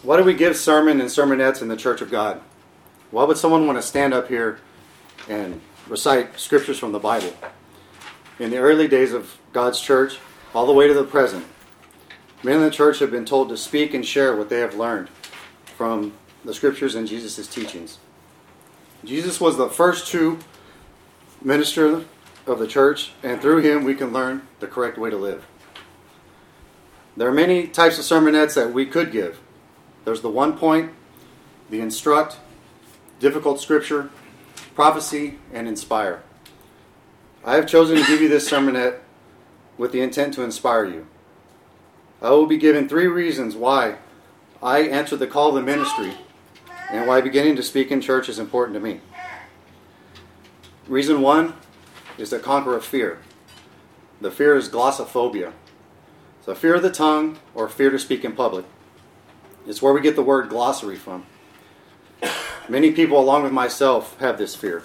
Why do we give sermon and sermonettes in the Church of God? Why would someone want to stand up here and recite scriptures from the Bible? In the early days of God's church, all the way to the present, men in the church have been told to speak and share what they have learned from the scriptures and Jesus' teachings. Jesus was the first true minister of the church, and through him we can learn the correct way to live. There are many types of sermonettes that we could give. There's the 1 point, the instruct, difficult scripture, prophecy, and inspire. I have chosen to give you this sermonette with the intent to inspire you. I will be given 3 reasons why I answered the call of the ministry and why beginning to speak in church is important to me. Reason 1 is to conquer a fear. The fear is glossophobia. So fear of the tongue or fear to speak in public. It's where we get the word glossary from. Many people, along with myself, have this fear.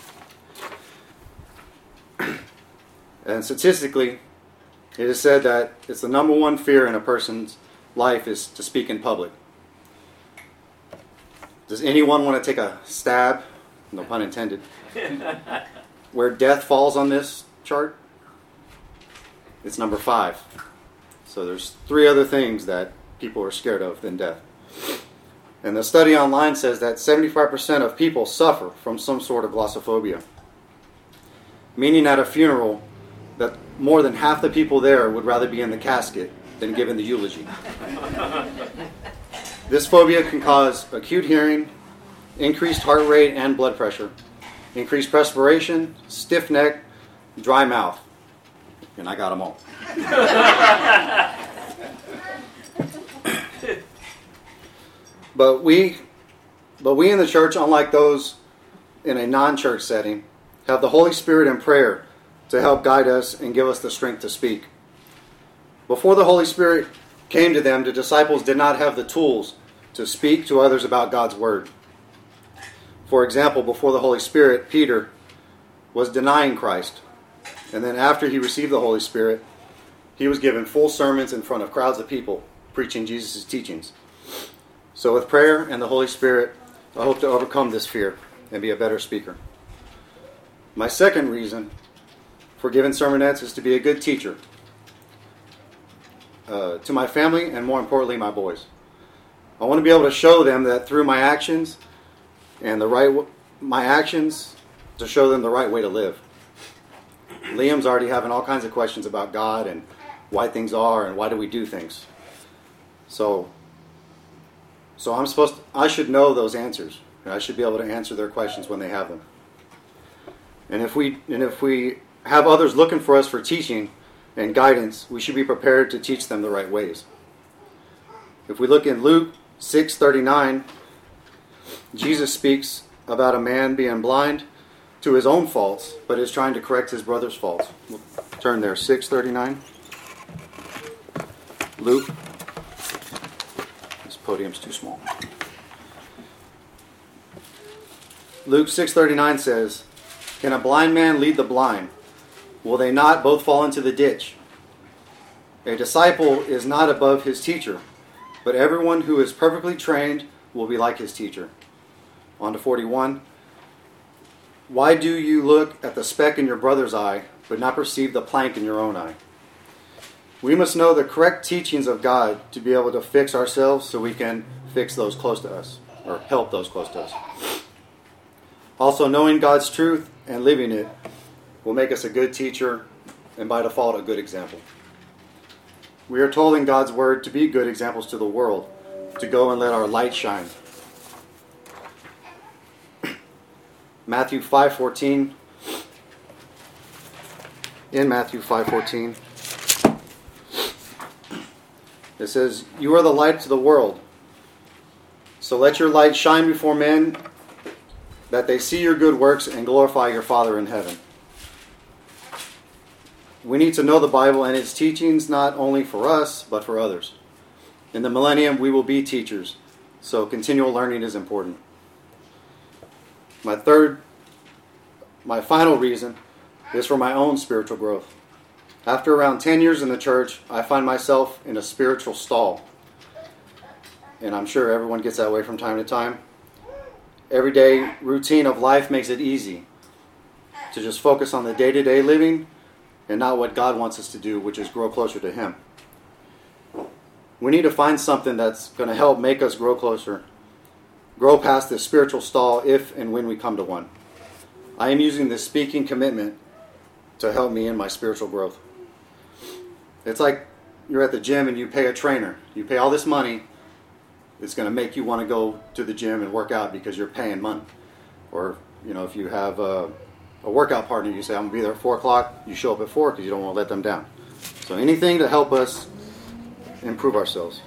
And statistically, it is said that it's the number 1 fear in a person's life is to speak in public. Does anyone want to take a stab, no pun intended, where death falls on this chart? It's number 5. So there's 3 other things that people are scared of than death. And the study online says that 75% of people suffer from some sort of glossophobia. Meaning at a funeral that more than half the people there would rather be in the casket than given the eulogy. This phobia can cause acute hearing, increased heart rate and blood pressure, increased perspiration, stiff neck, dry mouth. And I got them all. But we in the church, unlike those in a non-church setting, have the Holy Spirit and prayer to help guide us and give us the strength to speak. Before the Holy Spirit came to them, the disciples did not have the tools to speak to others about God's Word. For example, before the Holy Spirit, Peter was denying Christ. And then after he received the Holy Spirit, he was given full sermons in front of crowds of people, preaching Jesus' teachings. So with prayer and the Holy Spirit, I hope to overcome this fear and be a better speaker. My second reason for giving sermonettes is to be a good teacher to my family and, more importantly, my boys. I want to be able to show them that through my actions and my actions to show them the right way to live. Liam's already having all kinds of questions about God and why things are and why do we do things. So I should know those answers. And I should be able to answer their questions when they have them. And if we have others looking for us for teaching and guidance, we should be prepared to teach them the right ways. If we look in Luke 6:39, Jesus speaks about a man being blind to his own faults, but is trying to correct his brother's faults. We'll turn there, 6:39. Luke. This podium's too small. Luke 6:39 says, "Can a blind man lead the blind? Will they not both fall into the ditch? A disciple is not above his teacher, but everyone who is perfectly trained will be like his teacher." On to 41. "Why do you look at the speck in your brother's eye, but not perceive the plank in your own eye?" We must know the correct teachings of God to be able to fix ourselves so we can fix those close to us, or help those close to us. Also, knowing God's truth and living it will make us a good teacher and by default a good example. We are told in God's Word to be good examples to the world, to go and let our light shine. Matthew 5:14. In Matthew 5:14, it says, "You are the light to the world. So let your light shine before men, that they see your good works and glorify your Father in heaven." We need to know the Bible and its teachings not only for us, but for others. In the millennium, we will be teachers, so continual learning is important. My final reason is for my own spiritual growth. After around 10 years in the church, I find myself in a spiritual stall. and I'm sure everyone gets that way from time to time. Everyday routine of life makes it easy to just focus on the day-to-day living and not what God wants us to do, which is grow closer to Him. We need to find something that's going to help make us grow closer, grow past this spiritual stall if and when we come to one. I am using this speaking commitment to help me in my spiritual growth. It's like you're at the gym and you pay a trainer. You pay all this money. It's going to make you want to go to the gym and work out because you're paying money. Or, if you have a workout partner, you say, I'm going to be there at 4 o'clock. You show up at 4 because you don't want to let them down. So anything to help us improve ourselves.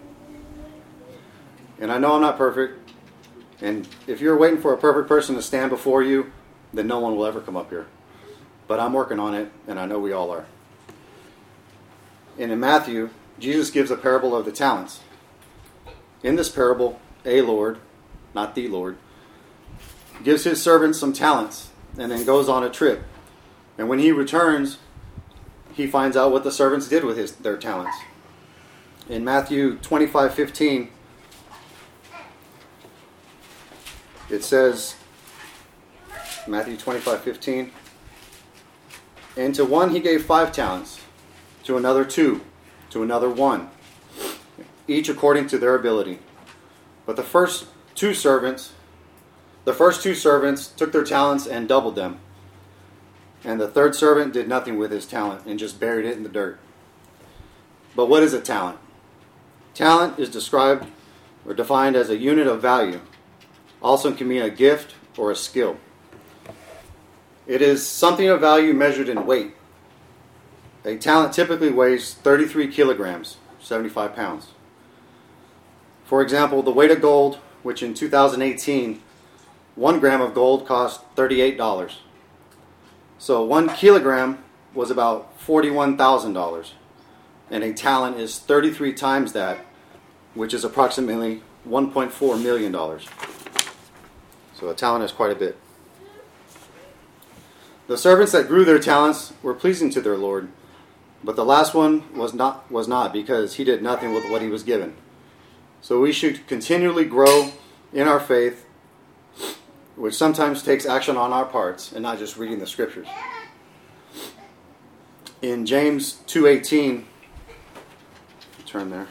And I know I'm not perfect. And if you're waiting for a perfect person to stand before you, then no one will ever come up here. But I'm working on it, and I know we all are. And in Matthew, Jesus gives a parable of the talents. In this parable, a Lord, not the Lord, gives his servants some talents and then goes on a trip. And when he returns, he finds out what the servants did with their talents. In Matthew 25:15, it says, Matthew 25:15, and to one he gave 5 talents, to another 2, to another 1, each according to their ability. But the first two servants took their talents and doubled them. And the third servant did nothing with his talent and just buried it in the dirt. But what is a talent? Talent is described or defined as a unit of value. Also can mean a gift or a skill. It is something of value measured in weight. A talent typically weighs 33 kilograms, 75 pounds. For example, the weight of gold, which in 2018, 1 gram of gold cost $38. So 1 kilogram was about $41,000. And a talent is 33 times that, which is approximately $1.4 million. So a talent is quite a bit. The servants that grew their talents were pleasing to their Lord, but the last one was not because he did nothing with what he was given. So we should continually grow in our faith, which sometimes takes action on our parts and not just reading the scriptures. In James 2:18, turn there.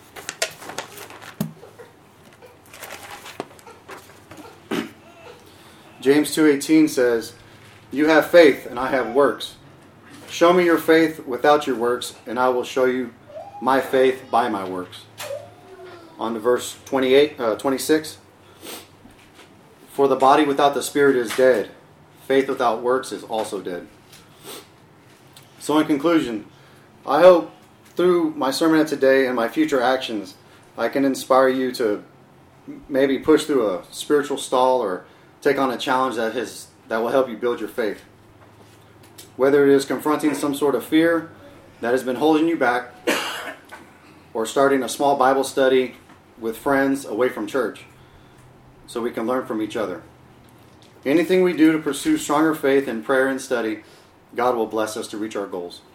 James 2:18 says, "You have faith and I have works. Show me your faith without your works, and I will show you my faith by my works." On to verse 26. "For the body without the spirit is dead. Faith without works is also dead." So in conclusion, I hope through my sermon today and my future actions, I can inspire you to maybe push through a spiritual stall or take on a challenge that will help you build your faith. Whether it is confronting some sort of fear that has been holding you back, or starting a small Bible study with friends away from church, so we can learn from each other. Anything we do to pursue stronger faith in prayer and study, God will bless us to reach our goals.